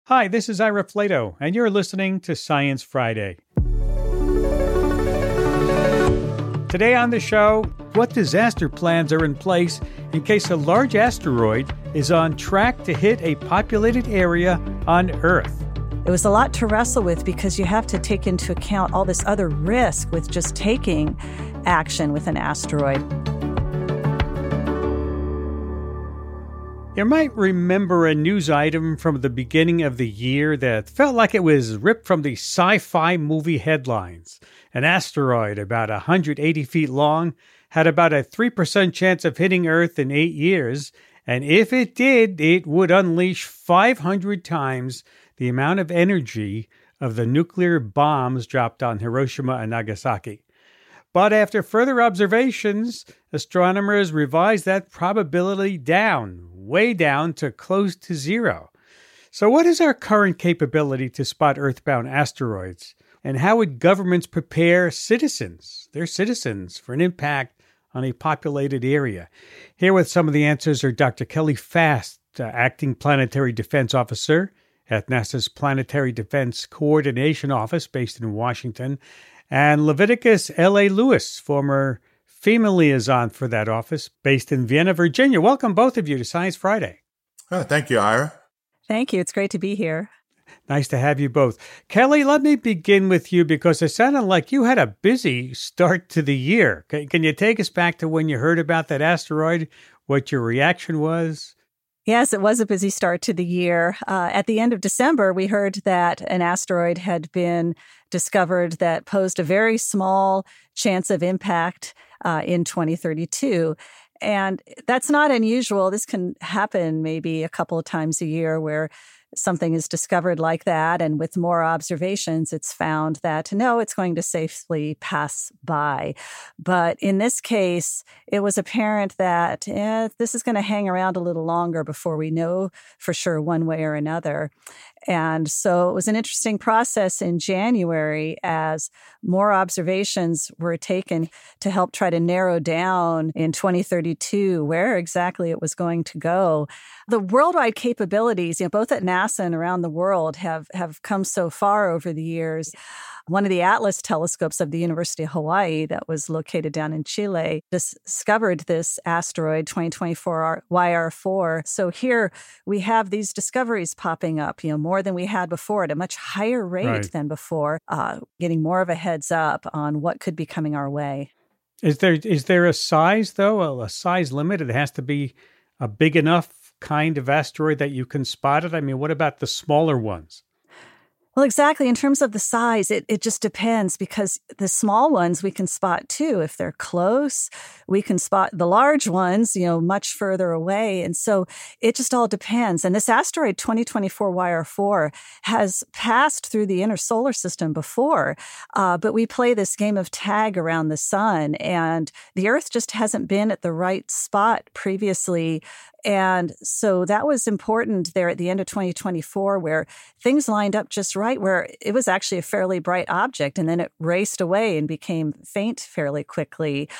Hi, this is Ira Flato, and you're listening to Science Friday. Today on the show, what disaster plans are in place in case a large asteroid is on track to hit a populated area on Earth? It was a lot to wrestle with because you have to take into account all this other risk with just taking action with an asteroid. You might remember a news item from the beginning of the year that felt like it was ripped from the sci-fi movie headlines. An asteroid about 180 feet long had about a 3% chance of hitting Earth in 8 years, and if it did, it would unleash 500 times the amount of energy of the nuclear bombs dropped on Hiroshima and Nagasaki. But after further observations, astronomers revised that probability down, way down to close to zero. So what is our current capability to spot Earthbound asteroids? And how would governments prepare their citizens, for an impact on a populated area? Here with some of the answers are Dr. Kelly Fast, Acting Planetary Defense Officer at NASA's Planetary Defense Coordination Office based in Washington, and Leviticus L.A. Lewis, former FEMA liaison for that office based in Vienna, Virginia. Welcome, both of you, to Science Friday. Oh, thank you, Ira. Thank you. It's great to be here. Nice to have you both. Kelly, let me begin with you because it sounded like you had a busy start to the year. Can you take us back to when you heard about that asteroid, what your reaction was? Yes, it was a busy start to the year. At the end of December, we heard that an asteroid had been discovered that posed a very small chance of impact in 2032. And that's not unusual. This can happen maybe a couple of times a year where something is discovered like that. And with more observations, it's found that, no, it's going to safely pass by. But in this case, it was apparent that this is going to hang around a little longer before we know for sure one way or another. And so it was an interesting process in January as more observations were taken to help try to narrow down in 2032 where exactly it was going to go. The worldwide capabilities, both at NASA and around the world have come so far over the years. One of the Atlas telescopes of the University of Hawaii that was located down in Chile discovered this asteroid 2024 YR4. So here we have these discoveries popping up, more than we had before at a much higher rate than before, getting more of a heads up on what could be coming our way. Is there a size, though, a size limit? It has to be a big enough kind of asteroid that you can spot it? I mean, what about the smaller ones? Well, exactly. In terms of the size, it just depends because the small ones we can spot too. If they're close, we can spot the large ones, much further away. And so it just all depends. And this asteroid 2024 YR4 has passed through the inner solar system before, but we play this game of tag around the sun and the Earth just hasn't been at the right spot previously. And so that was important there at the end of 2024 where things lined up just right, where it was actually a fairly bright object and then it raced away and became faint fairly quickly.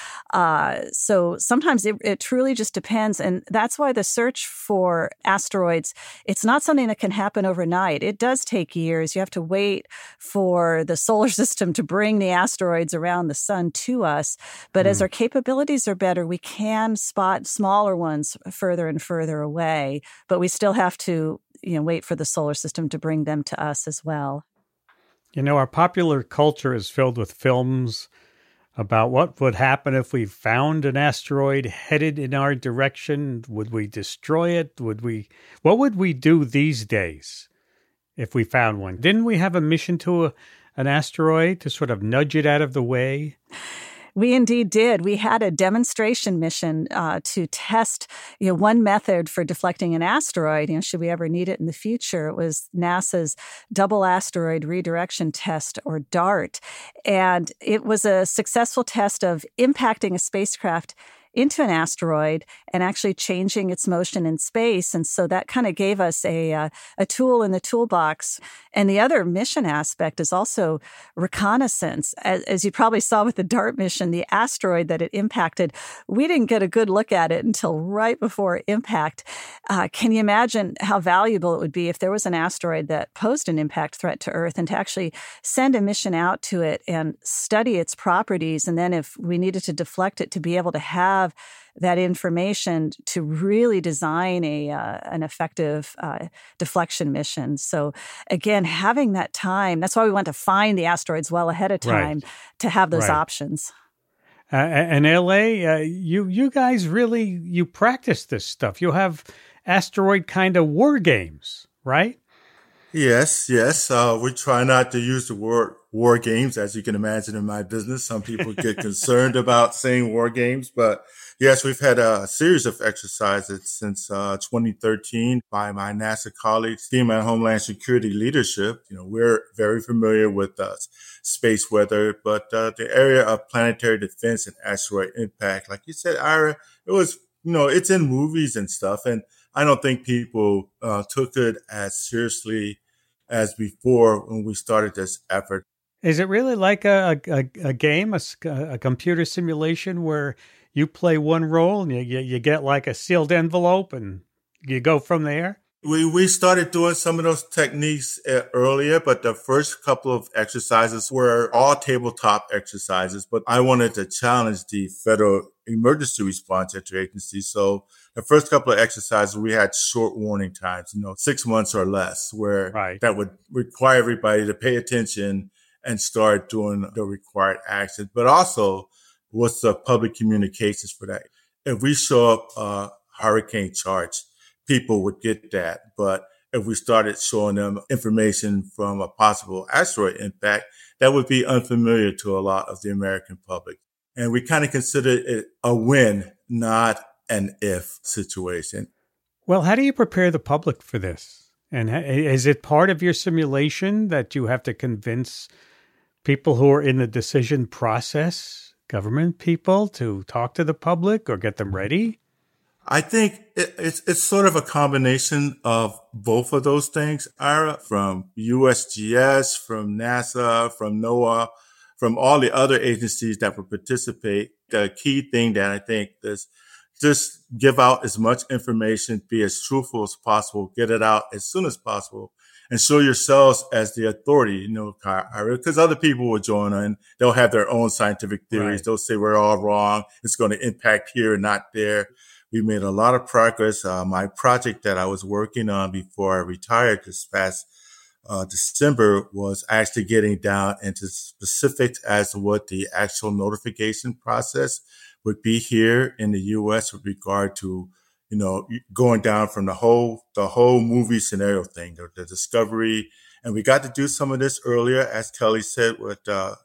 So sometimes it truly just depends. And that's why the search for asteroids, it's not something that can happen overnight. It does take years. You have to wait for the solar system to bring the asteroids around the sun to us. But as our capabilities are better, we can spot smaller ones further and further away, but we still have to, wait for the solar system to bring them to us as well. Our popular culture is filled with films about what would happen if we found an asteroid headed in our direction. Would we destroy it? What would we do these days if we found one? Didn't we have a mission to an asteroid to sort of nudge it out of the way? We indeed did. We had a demonstration mission to test, one method for deflecting an asteroid. Should we ever need it in the future? It was NASA's Double Asteroid Redirection Test, or DART, and it was a successful test of impacting a spacecraft into an asteroid and actually changing its motion in space. And so that kind of gave us a tool in the toolbox. And the other mission aspect is also reconnaissance. As you probably saw with the DART mission, the asteroid that it impacted, we didn't get a good look at it until right before impact. Can you imagine how valuable it would be if there was an asteroid that posed an impact threat to Earth, and to actually send a mission out to it and study its properties, and then if we needed to deflect it, to be able to have that information to really design an effective deflection mission. So again, having that time, that's why we want to find the asteroids well ahead of time to have those options. And LA, you guys really, you practice this stuff. You have asteroid kind of war games, right? Yes. We try not to use the word war games, as you can imagine in my business. Some people get concerned about saying war games, but yes, we've had a series of exercises since 2013 by my NASA colleagues, Team and Homeland Security leadership. We're very familiar with space weather, but the area of planetary defense and asteroid impact, like you said, Ira, it was, it's in movies and stuff, and I don't think people took it as seriously as before when we started this effort. Is it really like a game, a computer simulation where you play one role and you get like a sealed envelope and you go from there? We started doing some of those techniques earlier, but the first couple of exercises were all tabletop exercises. But I wanted to challenge the Federal Emergency Response Agency. So the first couple of exercises, we had short warning times, 6 months or less, where that would require everybody to pay attention and start doing the required action. But also, what's the public communications for that? If we show up hurricane charge, people would get that. But if we started showing them information from a possible asteroid impact, that would be unfamiliar to a lot of the American public. And we kind of considered it a win, not an if situation. Well, how do you prepare the public for this? And is it part of your simulation that you have to convince people who are in the decision process, government people, to talk to the public or get them ready? I think it's sort of a combination of both of those things, Ira, from USGS, from NASA, from NOAA, from all the other agencies that will participate. The key thing that I think is just give out as much information, be as truthful as possible, get it out as soon as possible, and show yourselves as the authority, because other people will join in. They'll have their own scientific theories. Right. They'll say we're all wrong. It's going to impact here and not there. We made a lot of progress. My project that I was working on before I retired this past December was actually getting down into specifics as to what the actual notification process would be here in the U.S. with regard to, going down from the whole movie scenario thing, the discovery. And we got to do some of this earlier, as Kelly said, with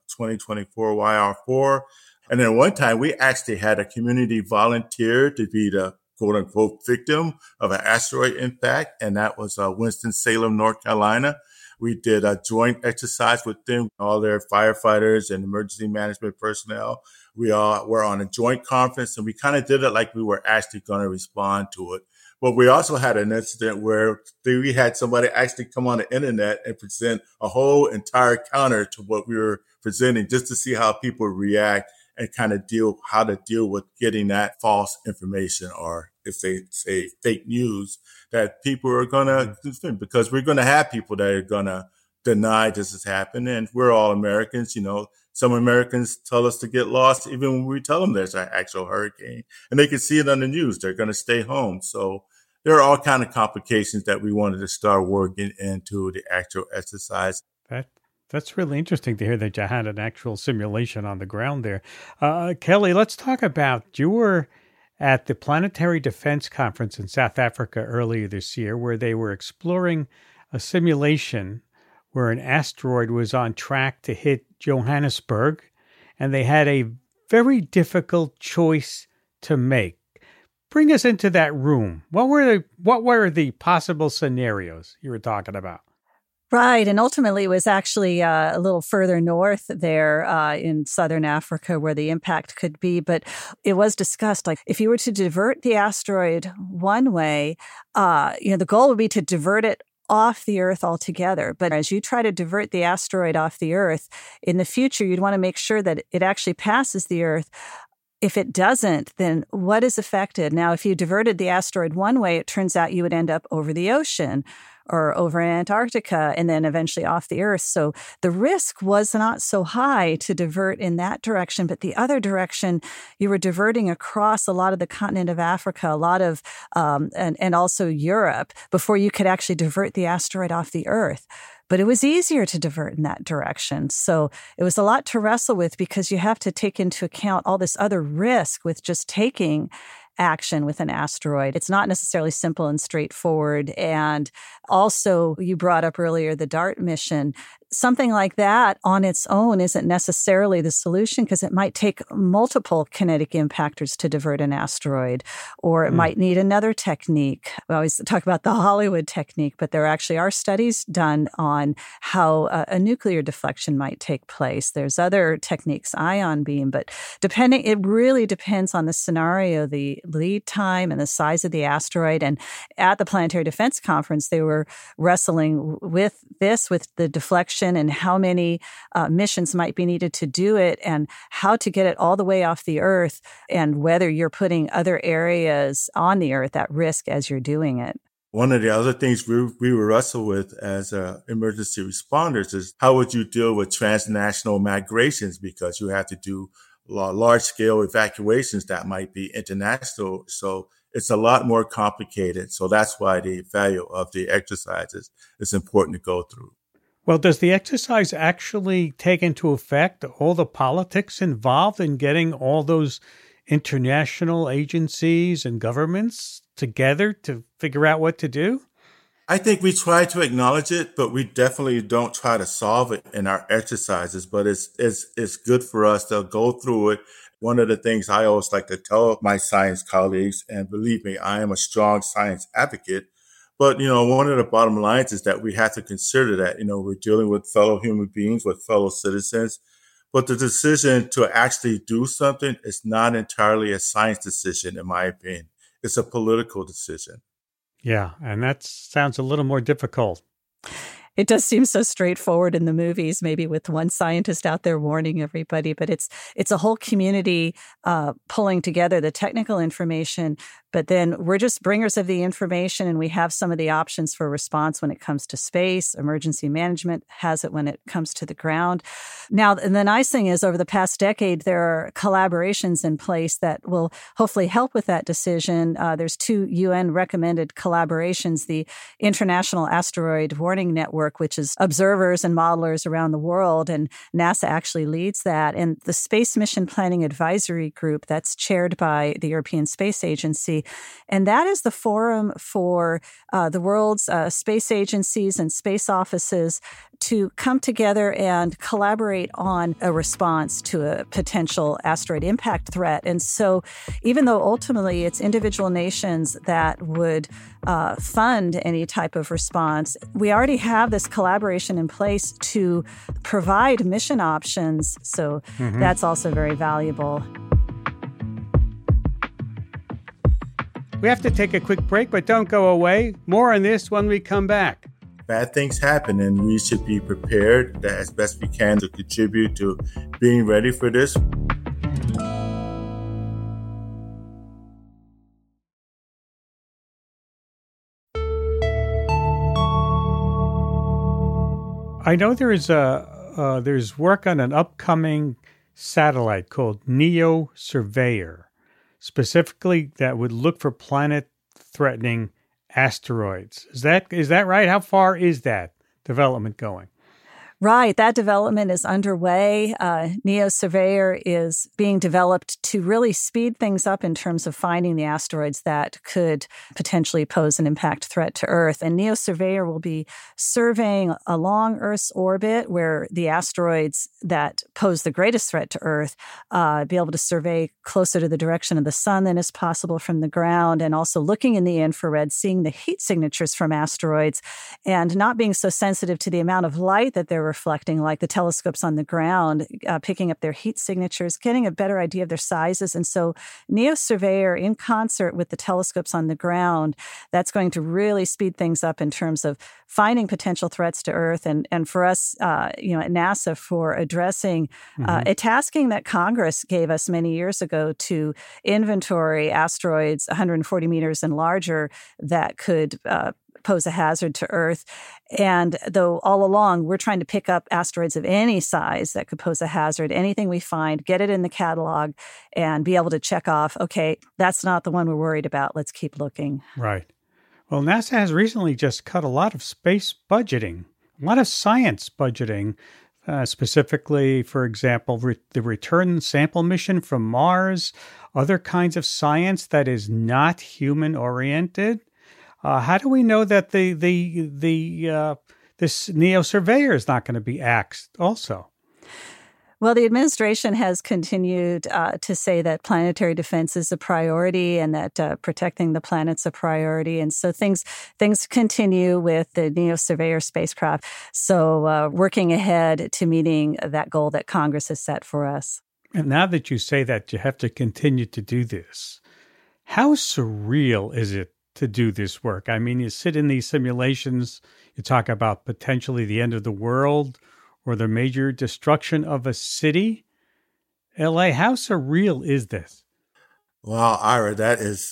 2024 YR4. And then one time we actually had a community volunteer to be the quote unquote victim of an asteroid impact. And that was Winston-Salem, North Carolina. We did a joint exercise with them, all their firefighters and emergency management personnel. We all were on a joint conference, and we kind of did it like we were actually going to respond to it. But we also had an incident where we had somebody actually come on the internet and present a whole entire counter to what we were presenting, just to see how people react and kind of how to deal with getting that false information, or if they say fake news, that people are going to, because we're going to have people that are going to deny this has happened. And we're all Americans. Some Americans tell us to get lost even when we tell them there's an actual hurricane, and they can see it on the news. They're going to stay home. So there are all kinds of complications that we wanted to start working into the actual exercise. That's really interesting to hear that you had an actual simulation on the ground there. Kelly, let's talk about, you were at the Planetary Defense Conference in South Africa earlier this year, where they were exploring a simulation where an asteroid was on track to hit Johannesburg, and they had a very difficult choice to make. Bring us into that room. What were the possible scenarios you were talking about? Right. And ultimately, it was actually a little further north there in southern Africa where the impact could be. But it was discussed, like, if you were to divert the asteroid one way, the goal would be to divert it off the Earth altogether. But as you try to divert the asteroid off the Earth, in the future, you'd want to make sure that it actually passes the Earth. If it doesn't, then what is affected? Now, if you diverted the asteroid one way, it turns out you would end up over the ocean or over Antarctica and then eventually off the Earth. So the risk was not so high to divert in that direction. But the other direction, you were diverting across a lot of the continent of Africa, a lot of, and also Europe before you could actually divert the asteroid off the Earth. But it was easier to divert in that direction. So it was a lot to wrestle with because you have to take into account all this other risk with just taking action with an asteroid. It's not necessarily simple and straightforward. And also, you brought up earlier the DART mission. Something like that on its own isn't necessarily the solution because it might take multiple kinetic impactors to divert an asteroid, or it might need another technique. We always talk about the Hollywood technique, but there actually are studies done on how a nuclear deflection might take place. There's other techniques, ion beam, but it really depends on the scenario, the lead time and the size of the asteroid. And at the Planetary Defense Conference, they were wrestling with the deflection and how many missions might be needed to do it and how to get it all the way off the Earth and whether you're putting other areas on the Earth at risk as you're doing it. One of the other things we wrestle with as emergency responders is how would you deal with transnational migrations, because you have to do large-scale evacuations that might be international. So it's a lot more complicated. So that's why the value of the exercises is important to go through. Well, does the exercise actually take into effect all the politics involved in getting all those international agencies and governments together to figure out what to do? I think we try to acknowledge it, but we definitely don't try to solve it in our exercises. But it's good for us to go through it. One of the things I always like to tell my science colleagues, and believe me, I am a strong science advocate, but, one of the bottom lines is that we have to consider that, we're dealing with fellow human beings, with fellow citizens. But the decision to actually do something is not entirely a science decision, in my opinion. It's a political decision. Yeah, and that sounds a little more difficult. It does seem so straightforward in the movies, maybe with one scientist out there warning everybody, but it's a whole community pulling together the technical information. But then we're just bringers of the information, and we have some of the options for response when it comes to space. Emergency management has it when it comes to the ground. Now, and the nice thing is, over the past decade, there are collaborations in place that will hopefully help with that decision. There's 2 UN-recommended collaborations, the International Asteroid Warning Network, which is observers and modelers around the world, and NASA actually leads that, and the Space Mission Planning Advisory Group that's chaired by the European Space Agency. And that is the forum for the world's space agencies and space offices to come together and collaborate on a response to a potential asteroid impact threat. And so even though ultimately it's individual nations that would fund any type of response, we already have this collaboration in place to provide mission options. So that's also very valuable. We have to take a quick break, but don't go away. More on this when we come back. Bad things happen, and we should be prepared as best we can to contribute to being ready for this. I know there's work on an upcoming satellite called NEO Surveyor, specifically that would look for planet-threatening asteroids. Is that right? How far is that development going? Right. That development is underway. NEO-Surveyor is being developed to really speed things up in terms of finding the asteroids that could potentially pose an impact threat to Earth. And NEO-Surveyor will be surveying along Earth's orbit where the asteroids that pose the greatest threat to Earth, be able to survey closer to the direction of the sun than is possible from the ground, and also looking in the infrared, seeing the heat signatures from asteroids, and not being so sensitive to the amount of light that they're reflecting, like the telescopes on the ground, picking up their heat signatures, getting a better idea of their sizes. And so NEO-Surveyor, in concert with the telescopes on the ground, that's going to really speed things up in terms of finding potential threats to Earth. And for us, at NASA, for addressing a tasking that Congress gave us many years ago to inventory asteroids 140 meters and larger that could pose a hazard to Earth. And though all along we're trying to pick up asteroids of any size that could pose a hazard, anything we find, get it in the catalog and be able to check off, okay, that's not the one we're worried about. Let's keep looking. Right. Well, NASA has recently just cut a lot of space budgeting, a lot of science budgeting, specifically, for example, the return sample mission from Mars, other kinds of science that is not human-oriented. How do we know that this NEO-Surveyor is not going to be axed also? Well, the administration has continued to say that planetary defense is a priority and that protecting the planet's a priority. And so things continue with the NEO-Surveyor spacecraft. So working ahead to meeting that goal that Congress has set for us. And now that you say that you have to continue to do this, how surreal is it to do this work? I mean, you sit in these simulations, you talk about potentially the end of the world or the major destruction of a city. LA, how surreal is this? Well, Ira, that is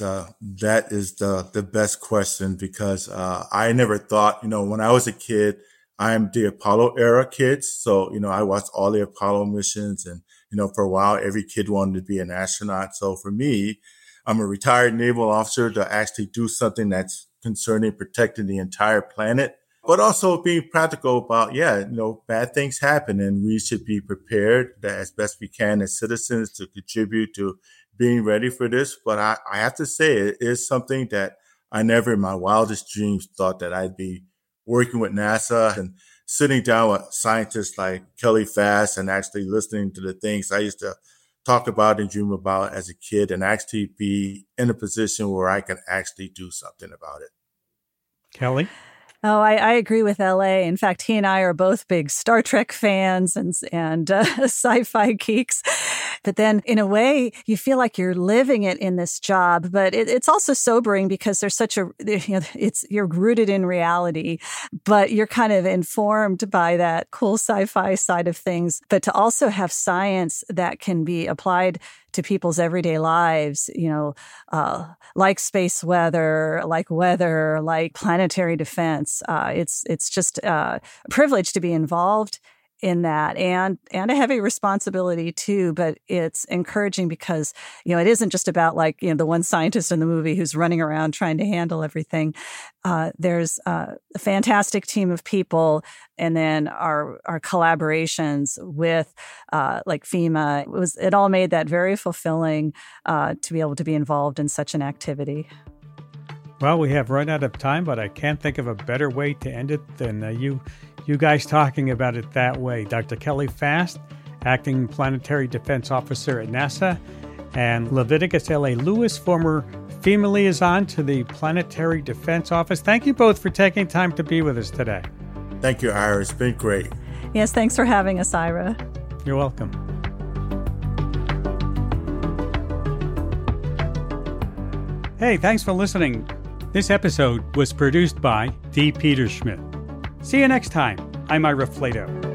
the best question, because I never thought, when I was a kid, I'm the Apollo era kid. So, I watched all the Apollo missions, and, for a while, every kid wanted to be an astronaut. So for me, I'm a retired naval officer to actually do something that's concerning protecting the entire planet, but also being practical about, bad things happen and we should be prepared as best we can as citizens to contribute to being ready for this. But I have to say, it is something that I never in my wildest dreams thought that I'd be working with NASA and sitting down with scientists like Kelly Fast and actually listening to the things I used to talk about and dream about as a kid, and actually be in a position where I can actually do something about it. Kelly? Oh, I agree with LA. In fact, he and I are both big Star Trek fans and sci-fi geeks. But then in a way, you feel like you're living it in this job. But it's also sobering because there's such you're rooted in reality, but you're kind of informed by that cool sci-fi side of things. But to also have science that can be applied to people's everyday lives, like space weather, like planetary defense. It's just a privilege to be involved in that, and a heavy responsibility too. But it's encouraging because, it isn't just about the one scientist in the movie who's running around trying to handle everything. There's a fantastic team of people, and then our collaborations with FEMA. It all made that very fulfilling to be able to be involved in such an activity. Well, we have run out of time, but I can't think of a better way to end it than you guys talking about it that way. Dr. Kelly Fast, Acting Planetary Defense Officer at NASA, and Leviticus L.A. Lewis, former FEMA liaison to the Planetary Defense Office. Thank you both for taking time to be with us today. Thank you, Ira. It's been great. Yes, thanks for having us, Ira. You're welcome. Hey, thanks for listening. This episode was produced by D. Peter Schmidt. See you next time. I'm Ira Flato.